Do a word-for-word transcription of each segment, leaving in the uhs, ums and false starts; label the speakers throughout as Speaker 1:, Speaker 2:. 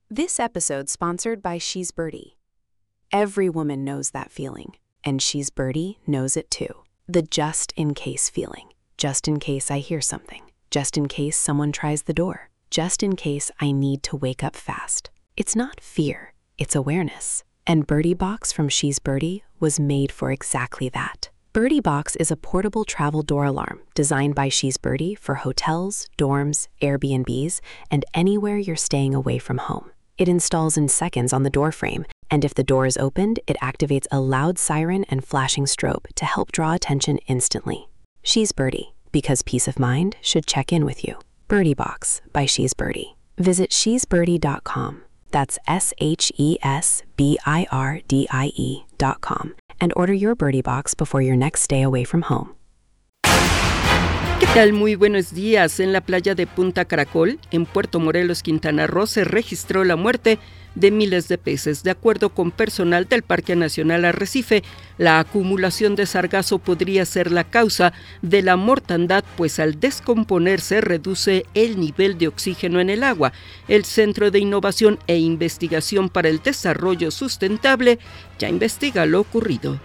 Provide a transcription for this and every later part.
Speaker 1: This episode sponsored by She's Birdie. Every woman knows that feeling, and She's Birdie knows it too. The just-in-case feeling. Just in case I hear something. Just in case someone tries the door. Just in case I need to wake up fast. It's not fear, it's awareness. And Birdie Box from She's Birdie was made for exactly that. Birdie Box is a portable travel door alarm designed by She's Birdie for hotels, dorms, Airbnbs, and anywhere you're staying away from home. It installs in seconds on the door frame, and if the door is opened, it activates a loud siren and flashing strobe to help draw attention instantly. She's Birdie, because peace of mind should check in with you. Birdie Box by She's Birdie. Visit she's birdie dot com. That's S H E S B I R D I E dot com. And order your Birdie Box before your next stay away from home.
Speaker 2: ¿Qué tal? Muy buenos días. En la playa de Punta Caracol, en Puerto Morelos, Quintana Roo, se registró la muerte de miles de peces. De acuerdo con personal del Parque Nacional Arrecife, la acumulación de sargazo podría ser la causa de la mortandad, pues al descomponerse reduce el nivel de oxígeno en el agua. El Centro de Innovación e Investigación para el Desarrollo Sustentable ya investiga lo ocurrido.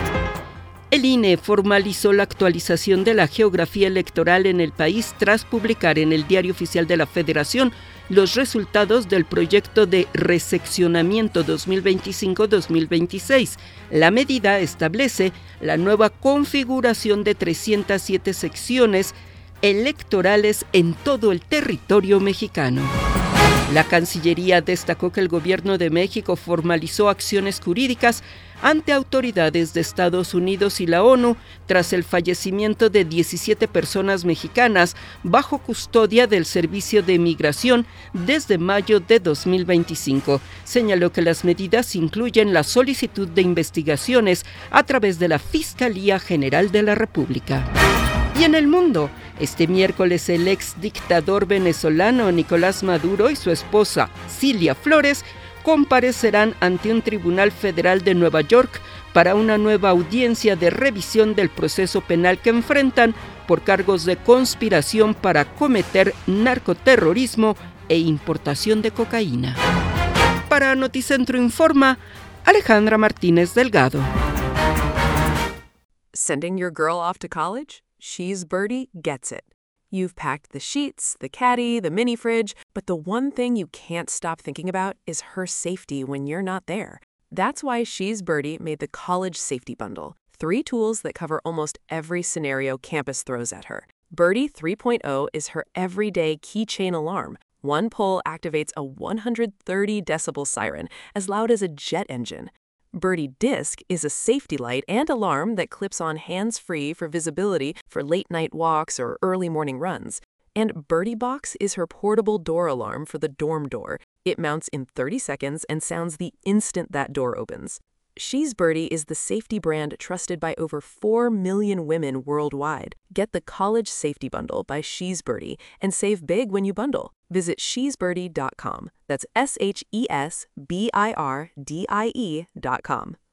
Speaker 2: El I N E formalizó la actualización de la geografía electoral en el país tras publicar en el Diario Oficial de la Federación los resultados del proyecto de reseccionamiento dos mil veinticinco dos mil veintiséis. La medida establece la nueva configuración de trescientas siete secciones electorales en todo el territorio mexicano. La Cancillería destacó que el Gobierno de México formalizó acciones jurídicas ante autoridades de Estados Unidos y la ONU tras el fallecimiento de diecisiete personas mexicanas bajo custodia del Servicio de Migración desde mayo de dos mil veinticinco. Señaló que las medidas incluyen la solicitud de investigaciones a través de la Fiscalía General de la República. Y en el mundo, este miércoles el ex dictador venezolano Nicolás Maduro y su esposa Cilia Flores comparecerán ante un tribunal federal de Nueva York para una nueva audiencia de revisión del proceso penal que enfrentan por cargos de conspiración para cometer narcoterrorismo e importación de cocaína. Para Noticentro Informa, Alejandra Martínez Delgado.
Speaker 3: Sending your girl off to college? She's Birdie gets it. You've packed the sheets, the caddy, the mini fridge, but the one thing you can't stop thinking about is her safety when you're not there. That's why She's Birdie made the College Safety Bundle, three tools that cover almost every scenario campus throws at her. Birdie three point oh is her everyday keychain alarm. One pull activates a one hundred thirty decibel siren, as loud as a jet engine. Birdie Disc is a safety light and alarm that clips on hands-free for visibility for late-night walks or early morning runs. And Birdie Box is her portable door alarm for the dorm door. It mounts in thirty seconds and sounds the instant that door opens. She's Birdie is the safety brand trusted by over four million women worldwide. Get the College Safety Bundle by She's Birdie and save big when you bundle. Visit she's birdie dot com. That's S H E S B I R D I E dot com.